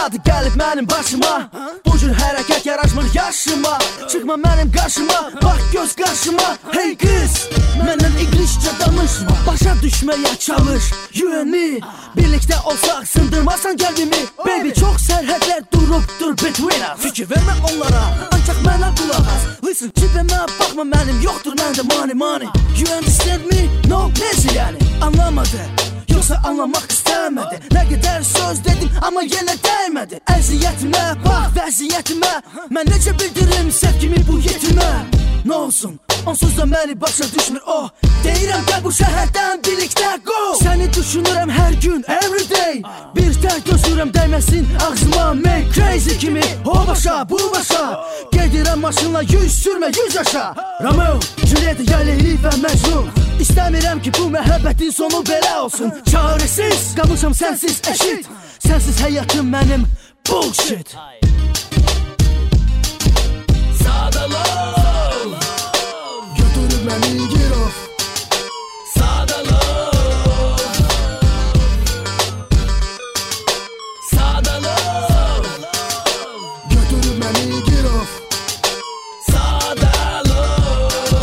beladır gəlib mənim başıma. Bu cür hərəkət yaraşmır yaşıma. Çıxma mənim qarşıma, bax göz qarşıma. Hey qız, məndən İngilizcə danışma. Başa düşməyə çalış, you and me. Birlikdə olsaq sındırmasan qəlbimi. Baby, çox sərhədlər durubdur between us. Fikir vermə onlara, ancaq mənə qulaq as. Listen, cibimə baxma mənim, yoxdur məndə money. You understand me? No, necə yəni? Anlamadı, yoxsa anlamaq istəmədi. Nə qədər söz dedim, amma yenə dəymədi. Əziyyətimə, bax vəziyyətimə. Mən necə bildirim sevgimi bu yetimə? Nə olsun, onsuz da məni başa düşmür o. Deyirəm gəl bu şəhərdən birlikdə go. Səni düşünürəm hər gün, everyday. Bir tək gözürəm dəyməsin ağzıma. Make crazy kimi, o başa, bu başa. Gedirəm maşınla 100 sürmə 100 aşağı. Romeo, Julieta, Leyli və Məcnun. İstəmirəm ki bu məhəbbətin sonu belə olsun. Çarəsiz, qalmışam sənsiz eşit. Sənsiz həyatım mənim bullshit. Sadalov, götürüb məni girov. Sadalov, Sadalov, götürüb məni girov. Sadalov.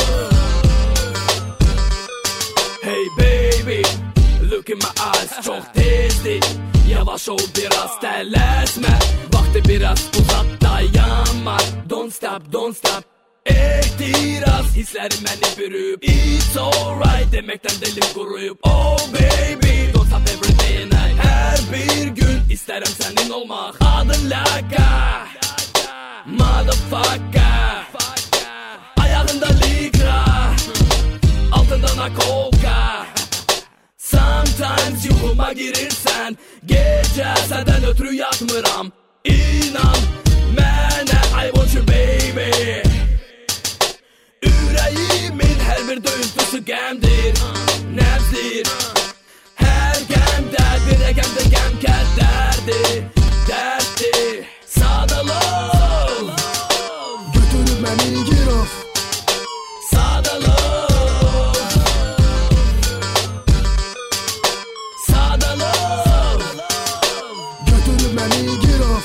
Hey baby, look in my eyes, çok tezdi. Yavaş ol biraz, terletme. Vakti biraz uzat, dayanma. Don't stop. İhtiras, hislerim beni bürüp. It's alright demekten dilim kuruyup. Oh baby, don't stop every day and night. Her bir gün isterim senin olmak. Adın Laka, motherfucker. Ayağında likra, altında nakolka. Sometimes yuhuma girirsen, gece senden ötürü yatmıram. İnan mənə, I want you baby. Ürəyimin hər bir döyüntüsü qəmdir, nəbzdir. Hər qəmdə bir rəqəmdə qəm kədərdir, dərddir. Sadalov, götürüb məni girov. Sadalov, Sadalov, götürüb məni girov.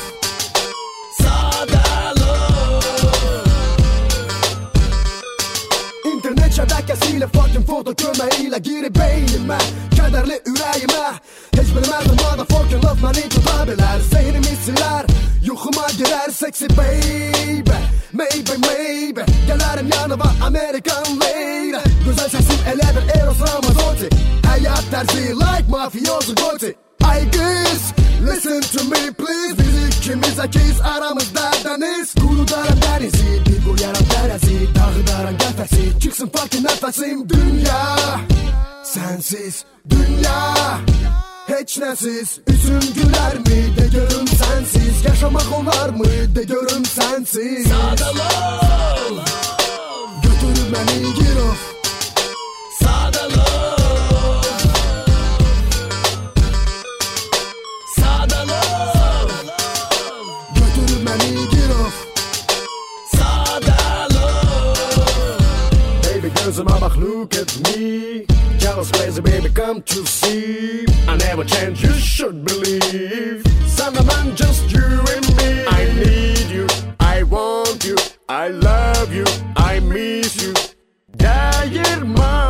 İnternet şəbəkəsilə fucking foto köməyilə girib beynimə. Kədərli ürəyimə, heç bilməzdim motherfucking love məni tuta bilər. Zehrimi silər, yuxuma girər sexy baby. Maybe, gələrim yanıma American lady. Gözəl səsim elə bir Eros Ramazzotti. Həyat tərzi like mafioso Gotti. Ay qız, listen to me please. Biz ikimiz əkiz aramızda dəniz. Qurudaram dənizi, bir qoyaram tərəzi. Dağıdaram qəfəsi, çıxsın fucking nəfəsim. Dünya, sənsiz dünya, heç nəsiz. Üzüm gülərmi, de görüm sənsiz. Yaşamaq olarmı, de görüm sənsiz. Sadalov, götürüb məni girov. Sadalov, Sadalov, götürüb məni girov. Sadalov. Baby gözüme bak, look at me. Jealous crazy baby, come to see. I never change, you should believe. Sana ben just you and me. I need you, I want you, I love you, I miss you. Değirman